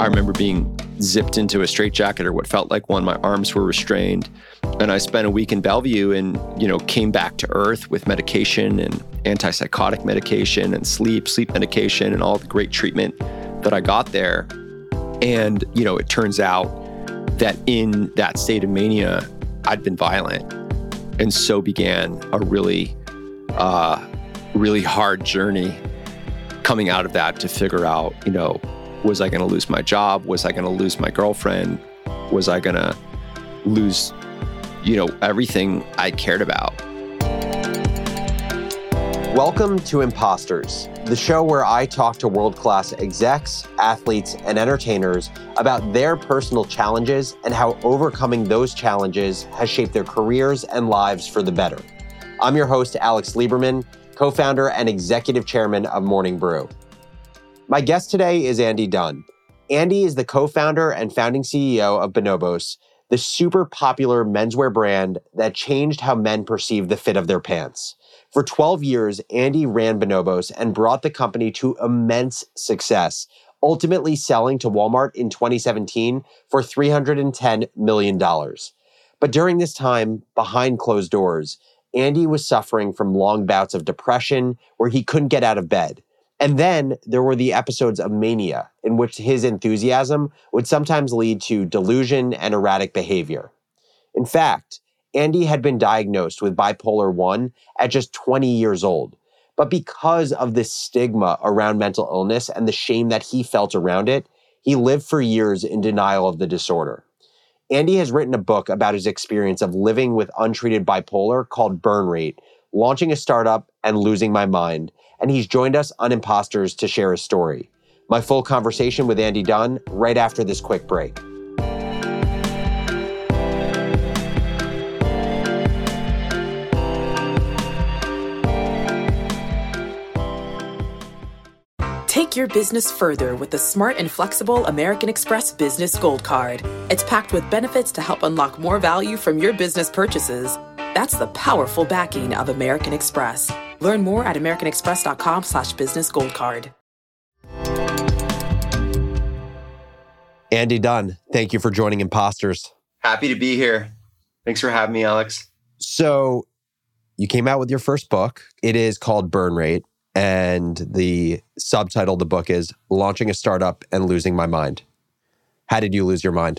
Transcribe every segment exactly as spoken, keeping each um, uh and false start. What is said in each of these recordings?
I remember being zipped into a straitjacket, or what felt like one. My arms were restrained. And I spent a week in Bellevue and, you know, came back to earth with medication and antipsychotic medication and sleep, sleep medication and all the great treatment that I got there. And, you know, it turns out that in that state of mania, I'd been violent. And so began a really, uh, really hard journey coming out of that to figure out, you know, was I going to lose my job? Was I going to lose my girlfriend? Was I going to lose, you know, everything I cared about? Welcome to Imposters, the show where I talk to world-class execs, athletes, and entertainers about their personal challenges and how overcoming those challenges has shaped their careers and lives for the better. I'm your host, Alex Lieberman, co-founder and executive chairman of Morning Brew. My guest today is Andy Dunn. Andy is the co-founder and founding C E O of Bonobos, the super popular menswear brand that changed how men perceive the fit of their pants. For twelve years, Andy ran Bonobos and brought the company to immense success, ultimately selling to Walmart in twenty seventeen for three hundred ten million dollars. But during this time, behind closed doors, Andy was suffering from long bouts of depression where he couldn't get out of bed. And then there were the episodes of mania, in which his enthusiasm would sometimes lead to delusion and erratic behavior. In fact, Andy had been diagnosed with bipolar one at just twenty years old. But because of this stigma around mental illness and the shame that he felt around it, he lived for years in denial of the disorder. Andy has written a book about his experience of living with untreated bipolar called Burn Rate, launching a startup and losing my mind. And he's joined us on Imposters to share his story. My full conversation with Andy Dunn right after this quick break. Take your business further with the smart and flexible American Express Business Gold Card. It's packed with benefits to help unlock more value from your business purchases. That's the powerful backing of American Express. Learn more at americanexpress.com slash business gold card. Andy Dunn, thank you for joining Imposters. Happy to be here. Thanks for having me, Alex. So you came out with your first book. It is called Burn Rate. And the subtitle of the book is Launching a Startup and Losing My Mind. How did you lose your mind?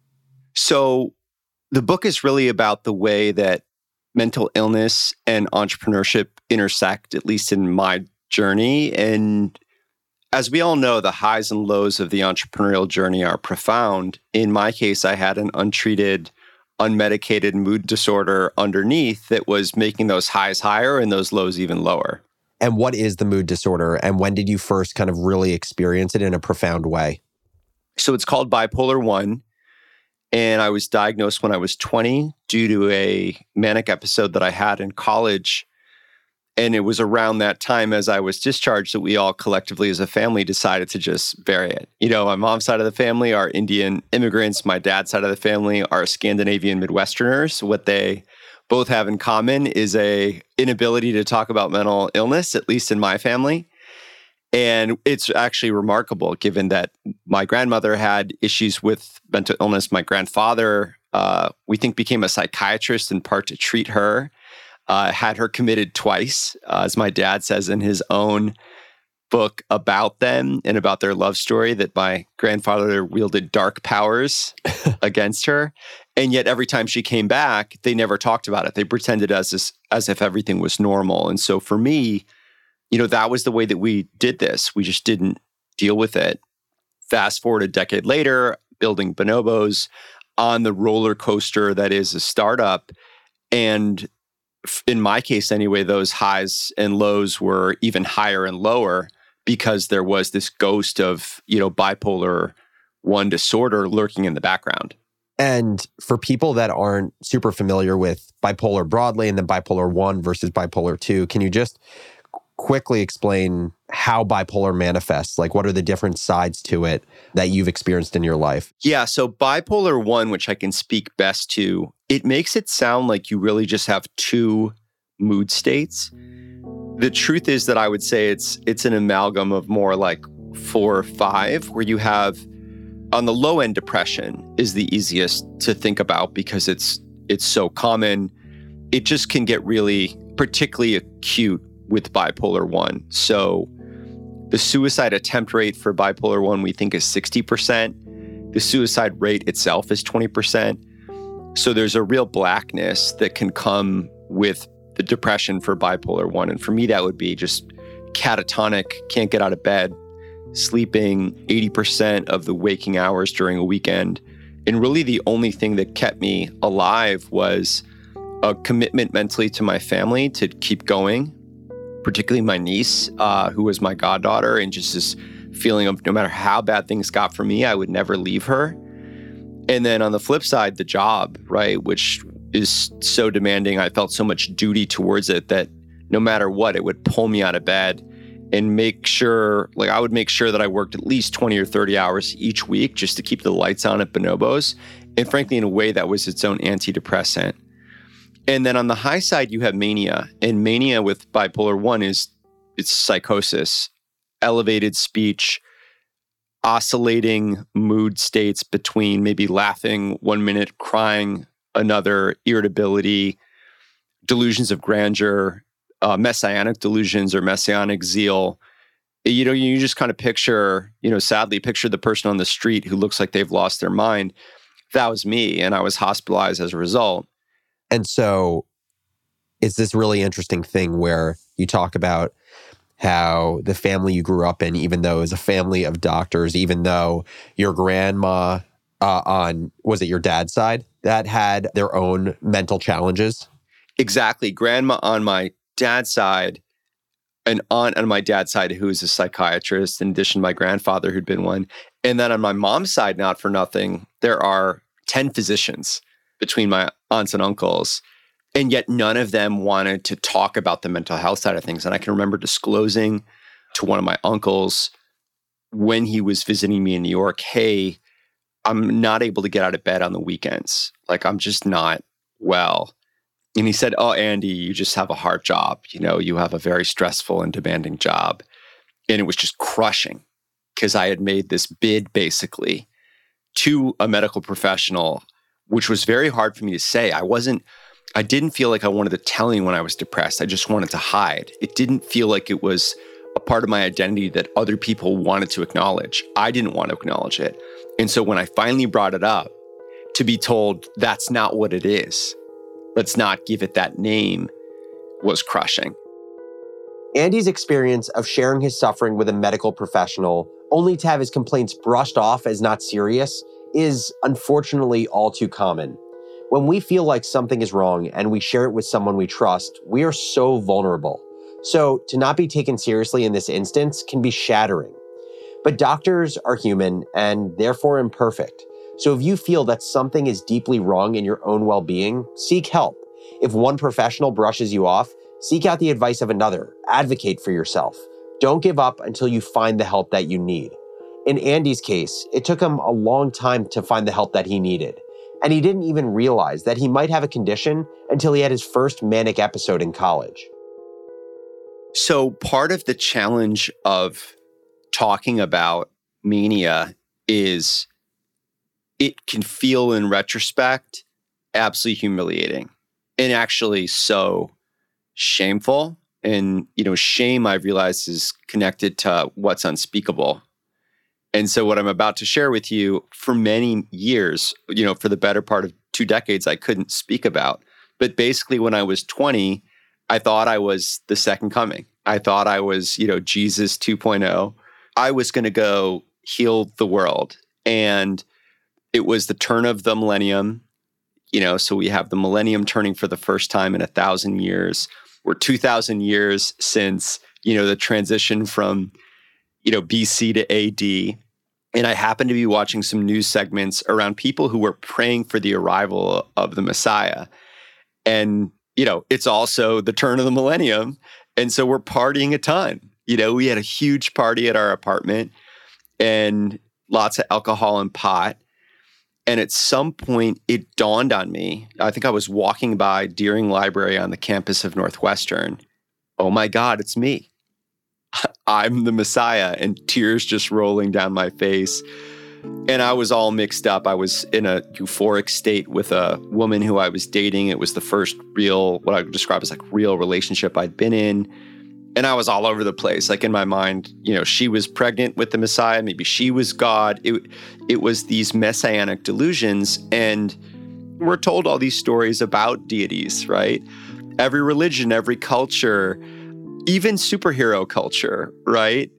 So the book is really about the way that mental illness and entrepreneurship intersect, at least in my journey. And as we all know, the highs and lows of the entrepreneurial journey are profound. In my case, I had an untreated, unmedicated mood disorder underneath that was making those highs higher and those lows even lower. And what is the mood disorder? And when did you first kind of really experience it in a profound way? So it's called bipolar one. And I was diagnosed when I was twenty due to a manic episode that I had in college. And it was around that time as I was discharged that we all collectively as a family decided to just bury it. You know, my mom's side of the family are Indian immigrants. My dad's side of the family are Scandinavian Midwesterners. What they both have in common is a inability to talk about mental illness, at least in my family. And it's actually remarkable given that my grandmother had issues with mental illness. My grandfather, uh, we think, became a psychiatrist in part to treat her, uh, had her committed twice, uh, as my dad says in his own book about them and about their love story, that my grandfather wielded dark powers against her. And yet every time she came back, they never talked about it. They pretended as, as if everything was normal. And so for me, you know, that was the way that we did this. We just didn't deal with it. Fast forward a decade later, building Bonobos on the roller coaster that is a startup. And in my case anyway, those highs and lows were even higher and lower because there was this ghost of, you know, bipolar one disorder lurking in the background. And for people that aren't super familiar with bipolar broadly and then bipolar one versus bipolar two, can you just quickly explain how bipolar manifests? Like, what are the different sides to it that you've experienced in your life? Yeah, so bipolar one, which I can speak best to, it makes it sound like you really just have two mood states. The truth is that I would say it's it's an amalgam of more like four or five, where you have On the low end, depression is the easiest to think about because it's it's so common. It just can get really particularly acute with bipolar one. So the suicide attempt rate for bipolar one, we think, is sixty percent. The suicide rate itself is twenty percent. So there's a real blackness that can come with the depression for bipolar one. And for me, that would be just catatonic, can't get out of bed, sleeping eighty percent of the waking hours during a weekend. And really the only thing that kept me alive was a commitment mentally to my family to keep going, particularly my niece, uh, who was my goddaughter, and just this feeling of no matter how bad things got for me, I would never leave her. And then on the flip side, the job, right, which is so demanding. I felt so much duty towards it that no matter what, it would pull me out of bed and make sure, like I would make sure that I worked at least twenty or thirty hours each week just to keep the lights on at Bonobos. And frankly, in a way that was its own antidepressant. And then on the high side, you have mania. And mania with bipolar one is it's psychosis, elevated speech, oscillating mood states between maybe laughing one minute, crying another, irritability, delusions of grandeur, uh, messianic delusions or messianic zeal. You know, you just kind of picture, you know, sadly picture the person on the street who looks like they've lost their mind. That was me, and I was hospitalized as a result. And so it's this really interesting thing where you talk about how the family you grew up in, even though it was a family of doctors, even though your grandma uh, on, was it your dad's side, that had their own mental challenges? Exactly. Grandma on my dad's side, an aunt on my dad's side who is a psychiatrist, in addition to my grandfather who'd been one. And then on my mom's side, not for nothing, there are ten physicians between my aunts and uncles. And yet none of them wanted to talk about the mental health side of things. And I can remember disclosing to one of my uncles when he was visiting me in New York, hey, I'm not able to get out of bed on the weekends. Like, I'm just not well. And he said, oh, Andy, you just have a hard job. You know, you have a very stressful and demanding job. And it was just crushing because I had made this bid basically to a medical professional, which was very hard for me to say. I wasn't, I didn't feel like I wanted to tell anyone I was depressed. I just wanted to hide. It didn't feel like it was a part of my identity that other people wanted to acknowledge. I didn't want to acknowledge it. And so when I finally brought it up, to be told that's not what it is, let's not give it that name, was crushing. Andy's experience of sharing his suffering with a medical professional, only to have his complaints brushed off as not serious, is unfortunately all too common. When we feel like something is wrong and we share it with someone we trust, we are so vulnerable. So to not be taken seriously in this instance can be shattering. But doctors are human and therefore imperfect. So if you feel that something is deeply wrong in your own well-being, seek help. If one professional brushes you off, seek out the advice of another. Advocate for yourself. Don't give up until you find the help that you need. In Andy's case, it took him a long time to find the help that he needed. And he didn't even realize that he might have a condition until he had his first manic episode in college. So part of the challenge of talking about mania is it can feel in retrospect absolutely humiliating and actually so shameful. And, you know, shame, I've realized, is connected to what's unspeakable. And so what I'm about to share with you, for many years, you know, for the better part of two decades, I couldn't speak about. But basically, when I was twenty, I thought I was the second coming. I thought I was, you know, Jesus two point oh. I was going to go heal the world. And it was the turn of the millennium, you know, so we have the millennium turning for the first time in a thousand years. We're two thousand years since, you know, the transition from, you know, B C to A D. And I happened to be watching some news segments around people who were praying for the arrival of the Messiah. And, you know, it's also the turn of the millennium. And so we're partying a ton. You know, we had a huge party at our apartment and lots of alcohol and pot. And at some point, it dawned on me. I think I was walking by Deering Library on the campus of Northwestern. Oh my God, it's me. I'm the Messiah, and tears just rolling down my face. And I was all mixed up. I was in a euphoric state with a woman who I was dating. It was the first real, what I would describe as like real relationship I'd been in. And I was all over the place. Like in my mind, you know, she was pregnant with the Messiah. Maybe she was God. It, it was these messianic delusions. And we're told all these stories about deities, right? Every religion, every culture, even superhero culture, right?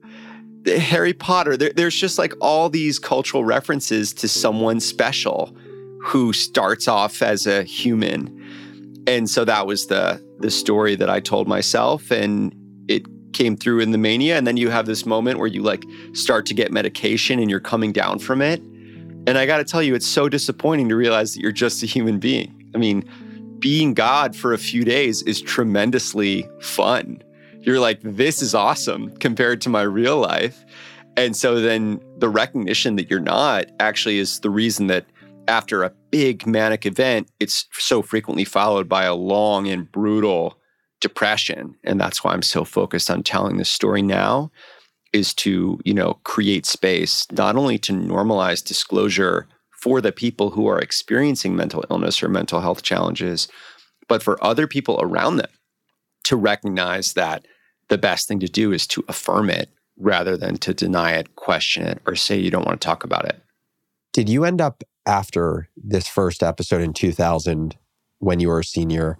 Harry Potter, there, there's just like all these cultural references to someone special who starts off as a human. And so that was the the story that I told myself, and it came through in the mania. And then you have this moment where you like start to get medication and you're coming down from it. And I got to tell you, it's so disappointing to realize that you're just a human being. I mean, being God for a few days is tremendously fun. You're like, this is awesome compared to my real life. And so then the recognition that you're not actually is the reason that after a big manic event, it's so frequently followed by a long and brutal depression. And that's why I'm so focused on telling this story now, is to, you know, create space, not only to normalize disclosure for the people who are experiencing mental illness or mental health challenges, but for other people around them to recognize that the best thing to do is to affirm it rather than to deny it, question it, or say you don't want to talk about it. Did you end up, after this first episode in two thousand, when you were a senior,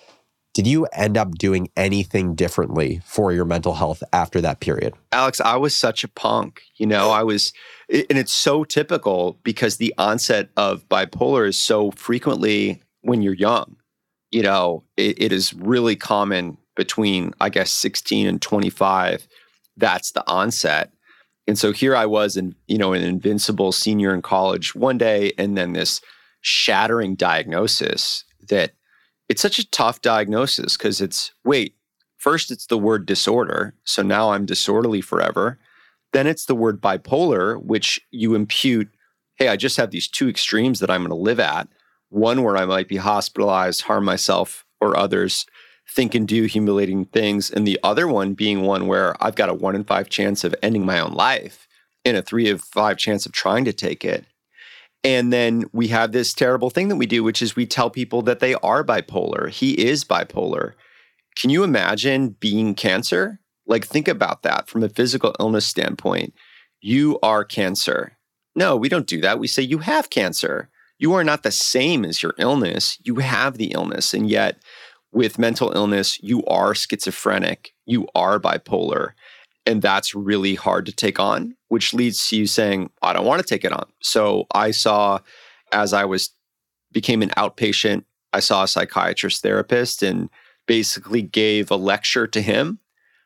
did you end up doing anything differently for your mental health after that period? Alex, I was such a punk. You know, I was, and it's so typical because the onset of bipolar is so frequently when you're young. You know, it, it is really common between, I guess, sixteen and twenty-five. That's the onset. And so here I was, in, you know, an invincible senior in college one day, and then this shattering diagnosis that it's such a tough diagnosis because it's, wait, first it's the word disorder. So now I'm disorderly forever. Then it's the word bipolar, which you impute, hey, I just have these two extremes that I'm going to live at. One where I might be hospitalized, harm myself or others, think and do humiliating things. And the other one being one where I've got a one in five chance of ending my own life and a three of five chance of trying to take it. And then we have this terrible thing that we do, which is we tell people that they are bipolar. He is bipolar. Can you imagine being cancer? Like, think about that from a physical illness standpoint. You are cancer. No, we don't do that. We say you have cancer. You are not the same as your illness. You have the illness. And yet, with mental illness, you are schizophrenic. You are bipolar. And that's really hard to take on, which leads to you saying, I don't want to take it on. So I saw, as I was became an outpatient, I saw a psychiatrist therapist and basically gave a lecture to him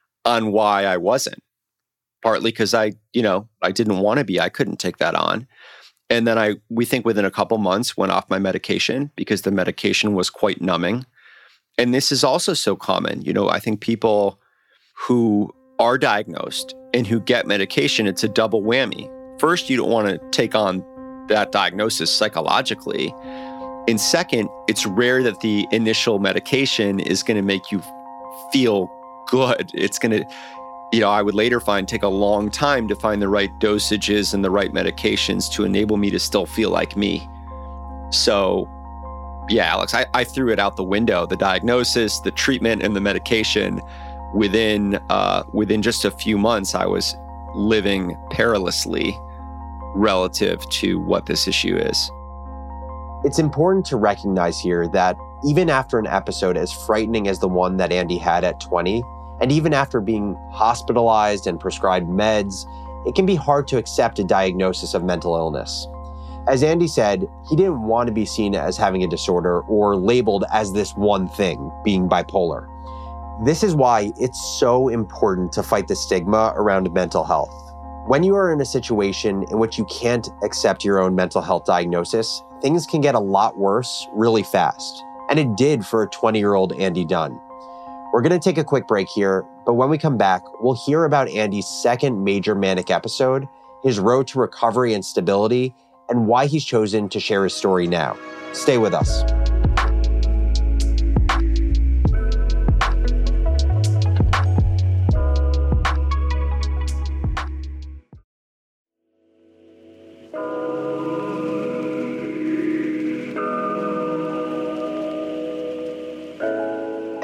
on why I wasn't. Partly because I, you know, I didn't want to be. I couldn't take that on. And then I, we think within a couple months, went off my medication because the medication was quite numbing. And this is also so common. You know, I think people who are diagnosed and who get medication, it's a double whammy. First, you don't want to take on that diagnosis psychologically. And second, it's rare that the initial medication is going to make you feel good. It's going to, you know, I would later find take a long time to find the right dosages and the right medications to enable me to still feel like me. So, yeah, Alex, I, I threw it out the window, the diagnosis, the treatment, and the medication. Within uh, within just a few months, I was living perilously relative to what this issue is. It's important to recognize here that even after an episode as frightening as the one that Andy had at twenty, and even after being hospitalized and prescribed meds, it can be hard to accept a diagnosis of mental illness. As Andy said, he didn't want to be seen as having a disorder or labeled as this one thing, being bipolar. This is why it's so important to fight the stigma around mental health. When you are in a situation in which you can't accept your own mental health diagnosis, things can get a lot worse really fast. And it did for a twenty-year-old Andy Dunn. We're going to take a quick break here, but when we come back, we'll hear about Andy's second major manic episode, his road to recovery and stability, and why he's chosen to share his story now. Stay with us.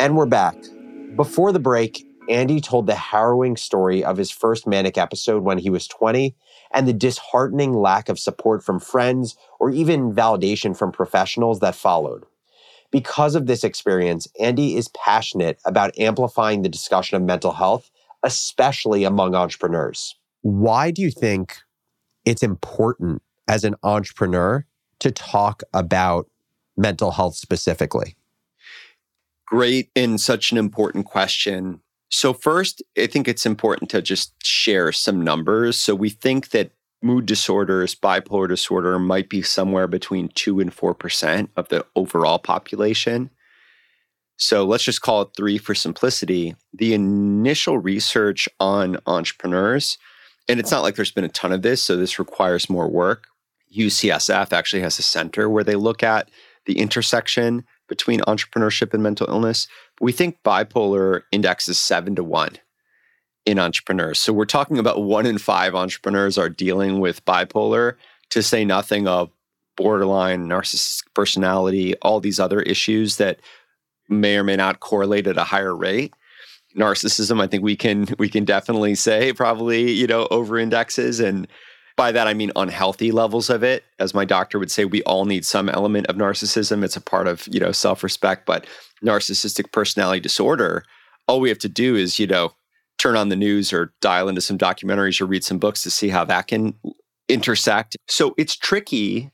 And we're back. Before the break, Andy told the harrowing story of his first manic episode when he was twenty and the disheartening lack of support from friends or even validation from professionals that followed. Because of this experience, Andy is passionate about amplifying the discussion of mental health, especially among entrepreneurs. Why do you think it's important as an entrepreneur to talk about mental health specifically? Great and such an important question. So first, I think it's important to just share some numbers. So we think that mood disorders, bipolar disorder might be somewhere between two and four percent of the overall population. So let's just call it three for simplicity. The initial research on entrepreneurs, and it's not like there's been a ton of this, so this requires more work. U C S F actually has a center where they look at the intersection between entrepreneurship and mental illness. We think bipolar indexes seven to one in entrepreneurs. So we're talking about one in five entrepreneurs are dealing with bipolar, to say nothing of borderline, narcissistic personality, all these other issues that may or may not correlate at a higher rate. Narcissism, I think we can we can definitely say probably, you know, over indexes. And by that, I mean unhealthy levels of it. As my doctor would say, we all need some element of narcissism. It's a part of, you know, self-respect. But narcissistic personality disorder, all we have to do is, you know, turn on the news or dial into some documentaries or read some books to see how that can intersect. So it's tricky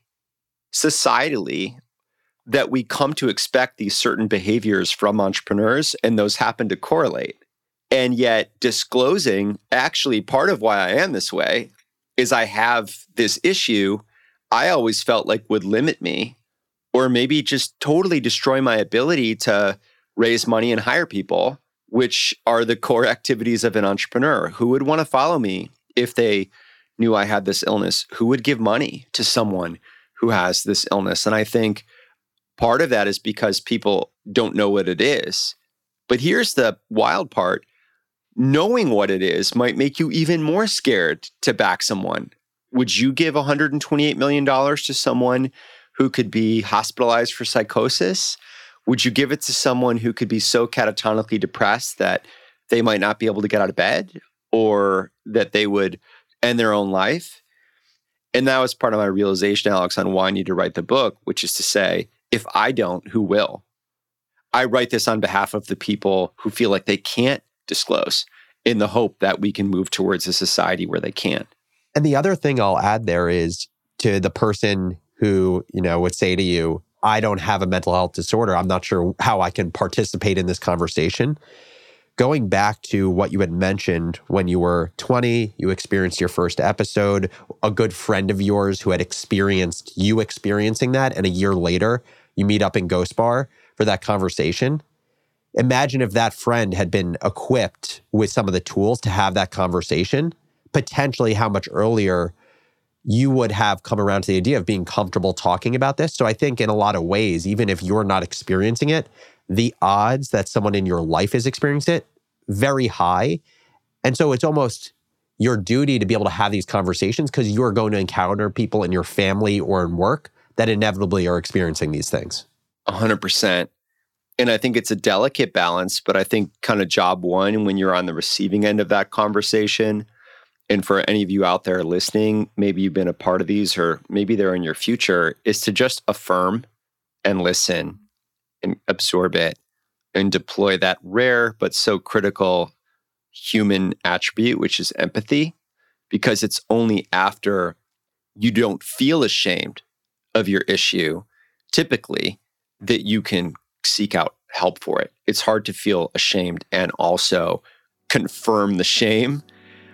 societally that we come to expect these certain behaviors from entrepreneurs, and those happen to correlate. And yet disclosing, actually, part of why I am this way is I have this issue I always felt like would limit me, or maybe just totally destroy my ability to raise money and hire people, which are the core activities of an entrepreneur. Who would want to follow me if they knew I had this illness? Who would give money to someone who has this illness? And I think part of that is because people don't know what it is. But here's the wild part. Knowing what it is might make you even more scared to back someone. Would you give one hundred twenty-eight million dollars to someone who could be hospitalized for psychosis? Would you give it to someone who could be so catatonically depressed that they might not be able to get out of bed, or that they would end their own life? And that was part of my realization, Alex, on why I need to write the book, which is to say, if I don't, who will? I write this on behalf of the people who feel like they can't disclose, in the hope that we can move towards a society where they can't. And the other thing I'll add there is to the person who, you know, would say to you, I don't have a mental health disorder. I'm not sure how I can participate in this conversation. Going back to what you had mentioned when you were twenty, you experienced your first episode, a good friend of yours who had experienced you experiencing that, and a year later, you meet up in Ghost Bar for that conversation. Imagine if that friend had been equipped with some of the tools to have that conversation, potentially how much earlier you would have come around to the idea of being comfortable talking about this. So I think in a lot of ways, even if you're not experiencing it, the odds that someone in your life is experiencing it, very high. And so it's almost your duty to be able to have these conversations because you're going to encounter people in your family or in work that inevitably are experiencing these things. one hundred percent. And I think it's a delicate balance, but I think kind of job one, when you're on the receiving end of that conversation, and for any of you out there listening, maybe you've been a part of these or maybe they're in your future, is to just affirm and listen and absorb it and deploy that rare but so critical human attribute, which is empathy, because it's only after you don't feel ashamed of your issue, typically, that you can seek out help for it. It's hard to feel ashamed and also confirm the shame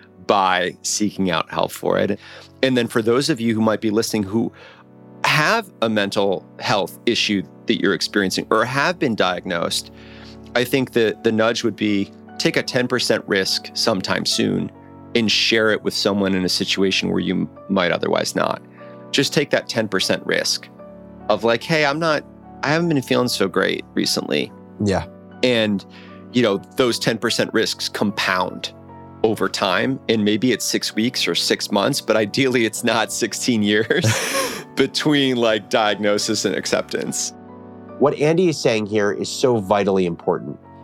by seeking out help for it. And then for those of you who might be listening who have a mental health issue that you're experiencing or have been diagnosed, I think that the nudge would be take a ten percent risk sometime soon and share it with someone in a situation where you might otherwise not. Just take that ten percent risk of like, hey, I'm not, I haven't been feeling so great recently. Yeah. And, you know, those ten percent risks compound over time. And maybe it's six weeks or six months, but ideally it's not sixteen years between like diagnosis and acceptance. What Andy is saying here is so vitally important.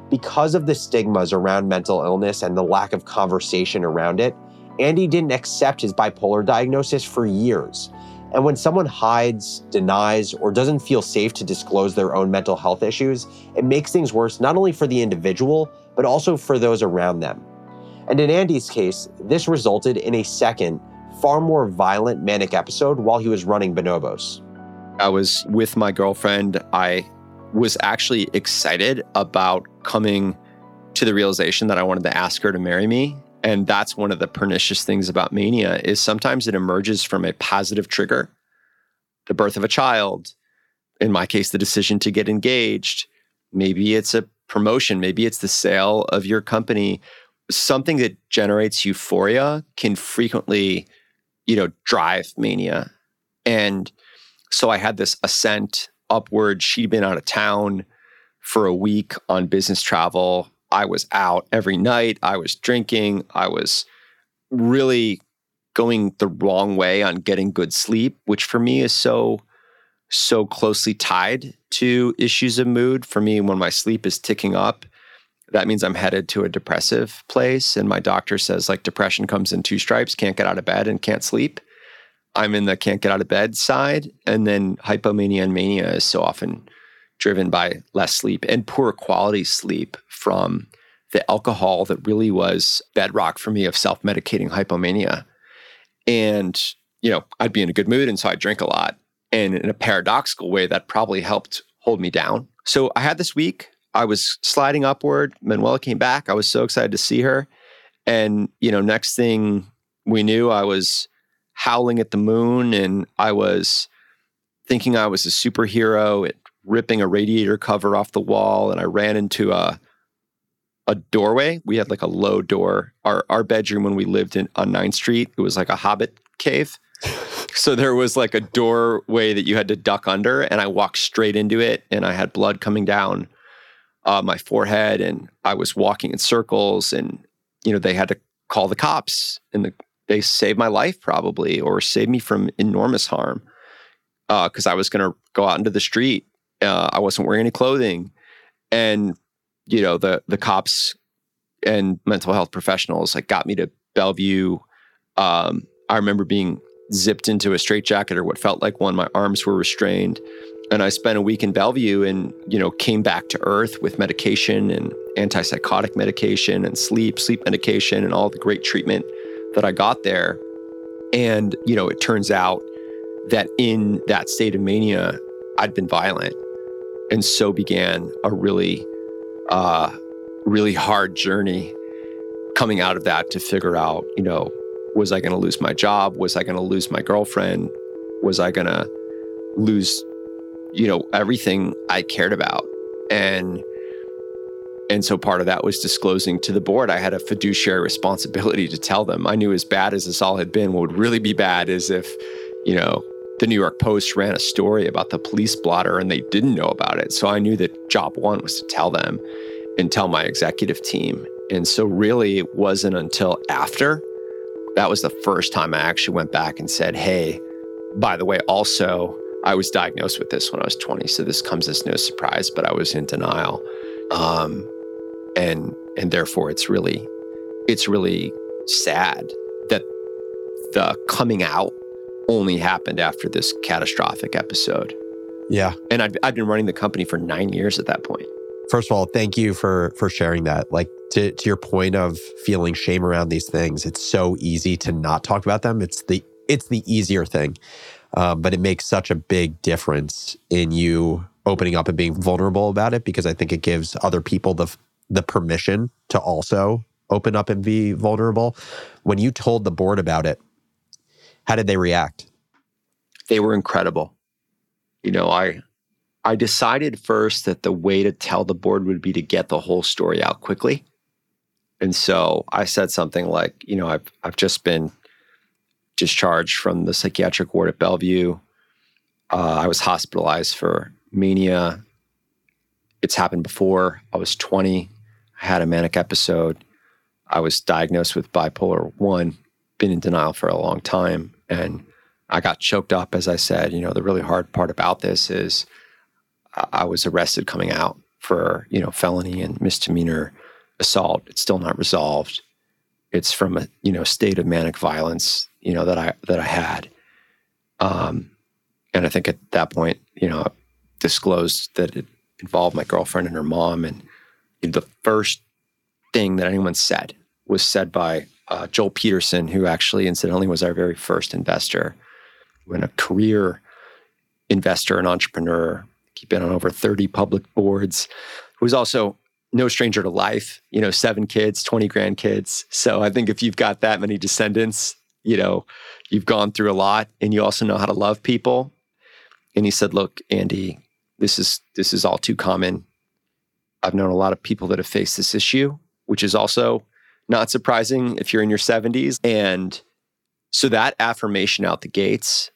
Because of the stigmas around mental illness and the lack of conversation around it, Andy didn't accept his bipolar diagnosis for years. And when someone hides, denies, or doesn't feel safe to disclose their own mental health issues, it makes things worse not only for the individual, but also for those around them. And in Andy's case, this resulted in a second, far more violent manic episode while he was running Bonobos. I was with my girlfriend. I was actually excited about coming to the realization that I wanted to ask her to marry me. And that's one of the pernicious things about mania is sometimes it emerges from a positive trigger, the birth of a child, in my case, the decision to get engaged. Maybe it's a promotion. Maybe it's the sale of your company. Something that generates euphoria can frequently, you know, drive mania. And so I had this ascent upward. She'd been out of town for a week on business travel. I was out every night. I was drinking. I was really going the wrong way on getting good sleep, which for me is so, so closely tied to issues of mood. For me, when my sleep is ticking up, that means I'm headed to a depressive place. And my doctor says, like, depression comes in two stripes, can't get out of bed and can't sleep. I'm in the can't get out of bed side. And then hypomania and mania is so often driven by less sleep and poor quality sleep from the alcohol that really was bedrock for me of self-medicating hypomania. And, you know, I'd be in a good mood, and so I'd drink a lot. And in a paradoxical way, that probably helped hold me down. So I had this week. I was sliding upward. Manuela came back. I was so excited to see her. And, you know, next thing we knew, I was howling at the moon, and I was thinking I was a superhero at ripping a radiator cover off the wall. And I ran into a a doorway. We had like a low door. Our our bedroom when we lived in on ninth Street, it was like a hobbit cave. So there was like a doorway that you had to duck under, and I walked straight into it, and I had blood coming down uh, my forehead, and I was walking in circles, and you know they had to call the cops, and the, they saved my life probably, or saved me from enormous harm because uh, I was going to go out into the street. Uh, I wasn't wearing any clothing, and you know the the cops and mental health professionals like got me to Bellevue. Um, I remember being zipped into a straitjacket, or what felt like one. My arms were restrained. And I spent a week in Bellevue and, you know, came back to earth with medication and antipsychotic medication and sleep, sleep medication and all the great treatment that I got there. And, you know, it turns out that in that state of mania, I'd been violent. And so began a really, uh, really hard journey coming out of that to figure out, you know, was I going to lose my job? Was I going to lose my girlfriend? Was I going to lose, you know, everything I cared about? And and so part of that was disclosing to the board. I had a fiduciary responsibility to tell them. I knew as bad as this all had been, what would really be bad is if, you know, the New York Post ran a story about the police blotter and they didn't know about it. So I knew that job one was to tell them and tell my executive team. And so really it wasn't until after, that was the first time I actually went back and said, hey, by the way, also, I was diagnosed with this when I was twenty, so this comes as no surprise, but I was in denial. Um, and and therefore, it's really, it's really sad that the coming out only happened after this catastrophic episode. Yeah. And I'd, I'd been running the company for nine years at that point. First of all, thank you for for sharing that. Like, to, to your point of feeling shame around these things, it's so easy to not talk about them. It's the it's the easier thing. Um, but it makes such a big difference in you opening up and being vulnerable about it, because I think it gives other people the the permission to also open up and be vulnerable. When you told the board about it, how did they react? They were incredible. You know, I I decided first that the way to tell the board would be to get the whole story out quickly. And so I said something like, you know, I've I've just been discharged from the psychiatric ward at Bellevue. Uh, I was hospitalized for mania. It's happened before. I was twenty. I had a manic episode. I was diagnosed with bipolar one, been in denial for a long time. And I got choked up, as I said. You know, the really hard part about this is I was arrested coming out for, you know, felony and misdemeanor assault. It's still not resolved. It's from a, you know, state of manic violence, you know, that I, that I had. Um, and I think at that point, you know, I disclosed that it involved my girlfriend and her mom. And the first thing that anyone said was said by uh, Joel Peterson, who actually incidentally was our very first investor, when a career investor and entrepreneur, he'd been on over thirty public boards, who was also no stranger to life, you know, seven kids, twenty grandkids. So I think if you've got that many descendants, you know, you've gone through a lot and you also know how to love people. And he said, look, Andy, this is, this is all too common. I've known a lot of people that have faced this issue, which is also not surprising if you're in your seventies. And so that affirmation out the gates.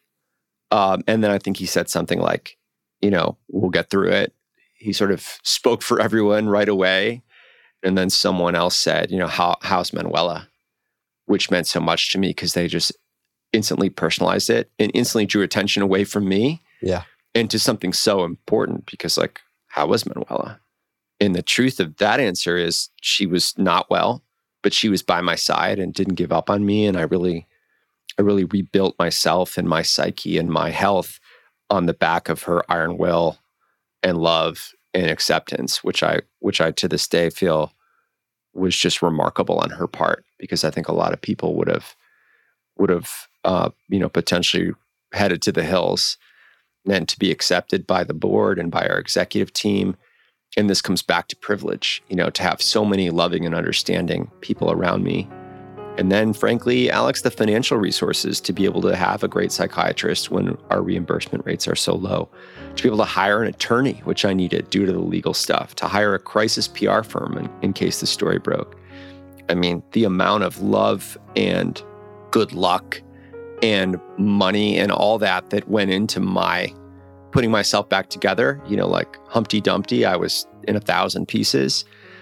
Um, and then I think he said something like, you know, we'll get through it. He sort of spoke for everyone right away. And then someone else said, you know, How, how's Manuela? Which meant so much to me because they just instantly personalized it and instantly drew attention away from me. Yeah. Into something so important because, like, how was Manuela? And the truth of that answer is she was not well, but she was by my side and didn't give up on me. And I really, I really rebuilt myself and my psyche and my health on the back of her iron will and love and acceptance, which I, which I to this day feel was just remarkable on her part, because I think a lot of people would have, would have, uh, you know, potentially headed to the hills, and to be accepted by the board and by our executive team. And this comes back to privilege, you know, to have so many loving and understanding people around me. And then, frankly, Alex, the financial resources to be able to have a great psychiatrist when our reimbursement rates are so low, to be able to hire an attorney, which I needed due to the legal stuff, to hire a crisis P R firm in, in case the story broke. I mean, the amount of love and good luck and money and all that that went into my putting myself back together, you know, like Humpty Dumpty, I was in a thousand pieces.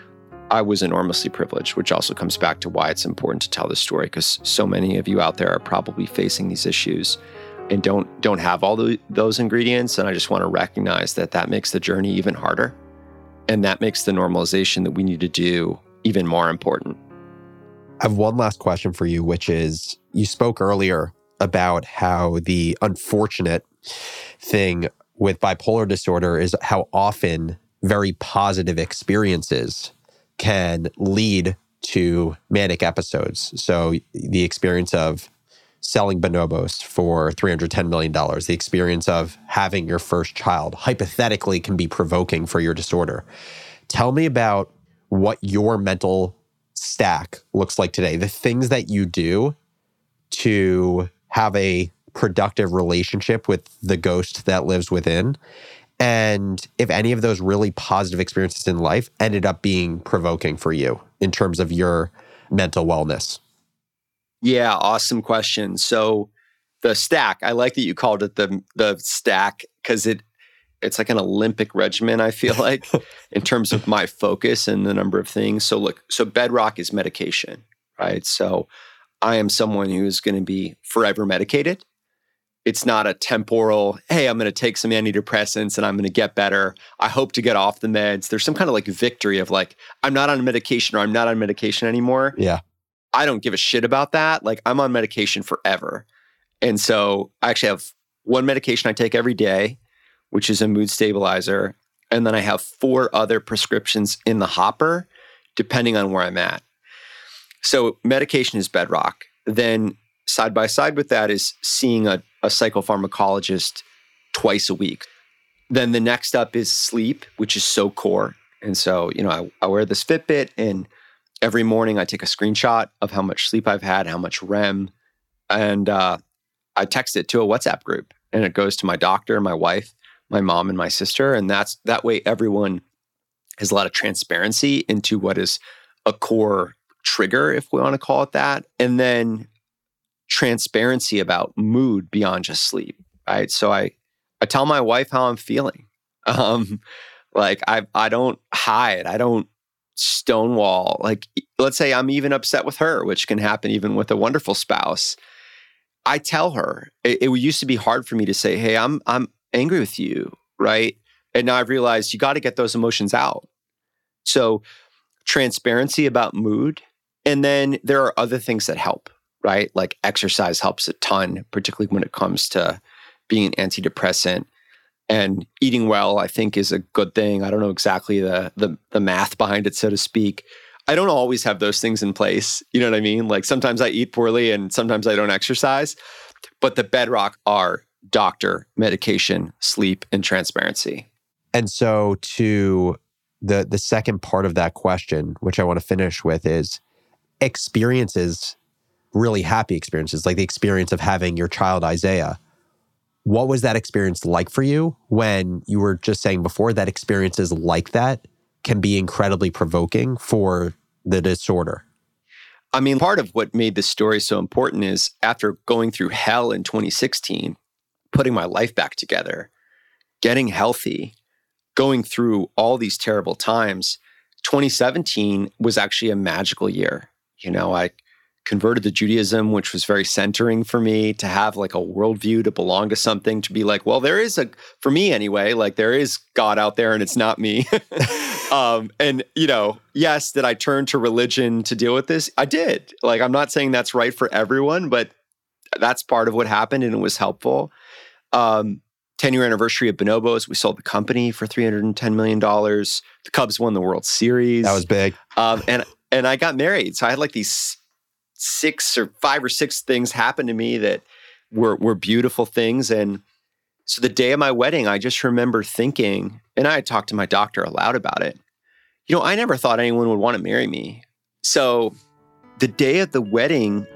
I was enormously privileged, which also comes back to why it's important to tell this story, because so many of you out there are probably facing these issues and don't don't have all the, those ingredients. And I just want to recognize that that makes the journey even harder. And that makes the normalization that we need to do even more important. I have one last question for you, which is, you spoke earlier about how the unfortunate thing with bipolar disorder is how often very positive experiences can lead to manic episodes. So the experience of selling bonobos for three hundred ten million dollars, the experience of having your first child, hypothetically can be provoking for your disorder. Tell me about what your mental stack looks like today, the things that you do to have a productive relationship with the ghost that lives within. And if any of those really positive experiences in life ended up being provoking for you in terms of your mental wellness. Yeah, awesome question. So the stack, I like that you called it the the stack, because it it's like an Olympic regimen, I feel like, in terms of my focus and the number of things. So look, so bedrock is medication, right? So I am someone who's going to be forever medicated. It's not a temporal, hey, I'm going to take some antidepressants and I'm going to get better. I hope to get off the meds. There's some kind of like victory of like, I'm not on medication or I'm not on medication anymore. Yeah. I don't give a shit about that. Like, I'm on medication forever. And so I actually have one medication I take every day, which is a mood stabilizer. And then I have four other prescriptions in the hopper, depending on where I'm at. So medication is bedrock. Then side by side with that is seeing a, a psychopharmacologist twice a week. Then the next up is sleep, which is so core. And so, you know, I, I wear this Fitbit, and every morning I take a screenshot of how much sleep I've had, how much R E M, and uh, I text it to a WhatsApp group, and it goes to my doctor, my wife, my mom, and my sister. And that's that way everyone has a lot of transparency into what is a core trigger, if we want to call it that. And then transparency about mood beyond just sleep, right? So I, I tell my wife how I'm feeling. Um, like I, I don't hide. I don't stonewall. Like, let's say I'm even upset with her, which can happen even with a wonderful spouse. I tell her. It, it used to be hard for me to say, "Hey, I'm I'm angry with you," right? And now I've realized you got to get those emotions out. So transparency about mood. And then there are other things that help, right? Like exercise helps a ton, particularly when it comes to being an antidepressant. And eating well, I think, is a good thing. I don't know exactly the, the the math behind it, so to speak. I don't always have those things in place. You know what I mean? Like sometimes I eat poorly and sometimes I don't exercise. But the bedrock are doctor, medication, sleep, and transparency. And so to the the second part of that question, which I want to finish with, is experiences, really happy experiences, like the experience of having your child, Isaiah. What was that experience like for you when you were just saying before that experiences like that can be incredibly provoking for the disorder? I mean, part of what made this story so important is after going through hell in twenty sixteen, putting my life back together, getting healthy, going through all these terrible times, twenty seventeen was actually a magical year. You know, I converted to Judaism, which was very centering for me, to have like a worldview, to belong to something, to be like, well, there is a, for me anyway, like there is God out there and it's not me. um, and, you know, yes, did I turn to religion to deal with this? I did. Like, I'm not saying that's right for everyone, but that's part of what happened and it was helpful. Um, ten-year anniversary of Bonobos, we sold the company for three hundred ten million dollars. The Cubs won the World Series. That was big. Um, and, and I got married. So I had like these six or five or six things happen to me that were were beautiful things. And so the day of my wedding, I just remember thinking, and I had talked to my doctor aloud about it, you know, I never thought anyone would want to marry me. So the day of the wedding,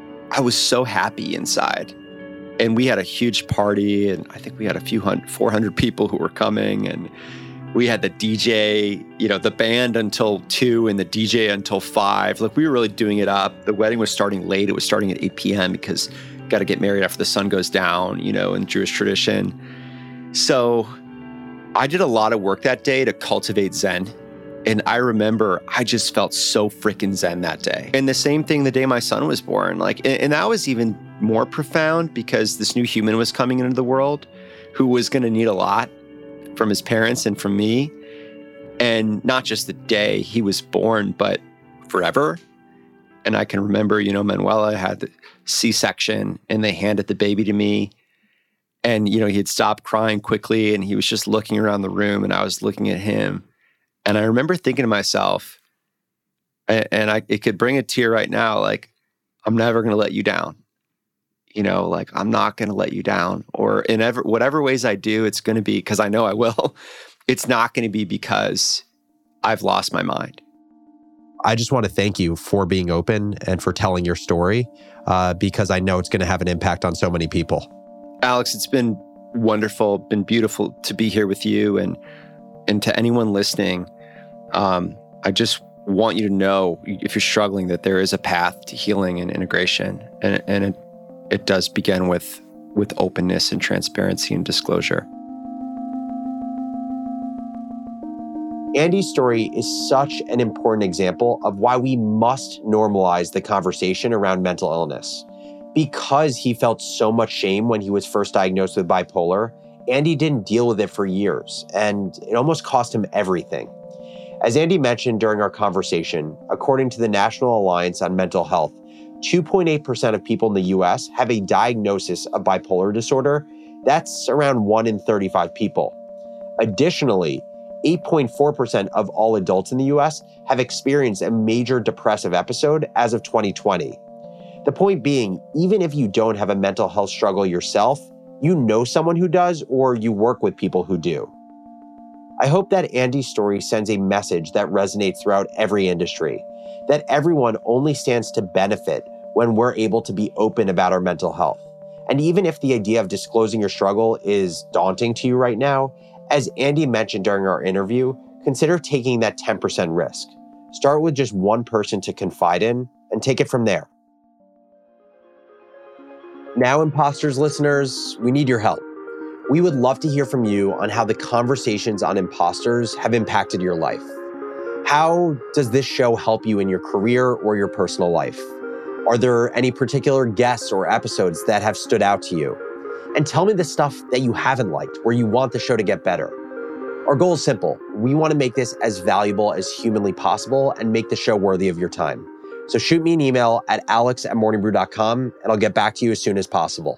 I was so happy inside. And we had a huge party, and I think we had a few hundred, four hundred people who were coming, and we had the D J, you know, the band until two and the D J until five. Like we were really doing it up. The wedding was starting late. It was starting at eight p.m. because you got to get married after the sun goes down, you know, in Jewish tradition. So I did a lot of work that day to cultivate Zen. And I remember I just felt so freaking Zen that day. And the same thing the day my son was born. Like, and, and that was even more profound because this new human was coming into the world who was going to need a lot from his parents and from me. And not just the day he was born, but forever. And I can remember, you know, Manuela had the C-section and they handed the baby to me. And, you know, he had stopped crying quickly and he was just looking around the room and I was looking at him. And I remember thinking to myself, and, and I, it could bring a tear right now, like, I'm never going to let you down. You know, like, I'm not going to let you down. Or in ever, whatever ways I do, it's going to be, because I know I will, it's not going to be because I've lost my mind. I just want to thank you for being open and for telling your story, uh, because I know it's going to have an impact on so many people. Alex, it's been wonderful, been beautiful to be here with you. And and to anyone listening, um, I just want you to know, if you're struggling, that there is a path to healing and integration. And, and it, it does begin with, with openness and transparency and disclosure. Andy's story is such an important example of why we must normalize the conversation around mental illness. Because he felt so much shame when he was first diagnosed with bipolar, Andy didn't deal with it for years, and it almost cost him everything. As Andy mentioned during our conversation, according to the National Alliance on Mental Health, two point eight percent of people in the U S have a diagnosis of bipolar disorder. That's around one in thirty-five people. Additionally, eight point four percent of all adults in the U S have experienced a major depressive episode as of twenty twenty. The point being, even if you don't have a mental health struggle yourself, you know someone who does, or you work with people who do. I hope that Andy's story sends a message that resonates throughout every industry, that everyone only stands to benefit when we're able to be open about our mental health. And even if the idea of disclosing your struggle is daunting to you right now, as Andy mentioned during our interview, consider taking that ten percent risk. Start with just one person to confide in and take it from there. Now, Imposters listeners, we need your help. We would love to hear from you on how the conversations on Imposters have impacted your life. How does this show help you in your career or your personal life? Are there any particular guests or episodes that have stood out to you? And tell me the stuff that you haven't liked, where you want the show to get better. Our goal is simple. We want to make this as valuable as humanly possible and make the show worthy of your time. So shoot me an email at alex at morning brew dot com and I'll get back to you as soon as possible.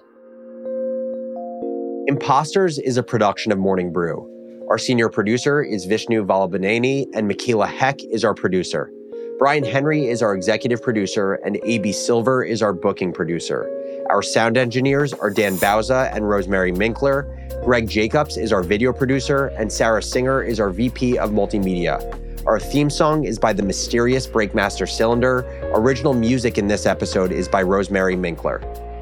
Imposters is a production of Morning Brew. Our senior producer is Vishnu Valabhaneni and Michaela Heck is our producer. Brian Henry is our executive producer and A B Silver is our booking producer. Our sound engineers are Dan Bauza and Rosemary Minkler. Greg Jacobs is our video producer and Sarah Singer is our V P of Multimedia. Our theme song is by the mysterious Breakmaster Cylinder. Original music in this episode is by Rosemary Minkler.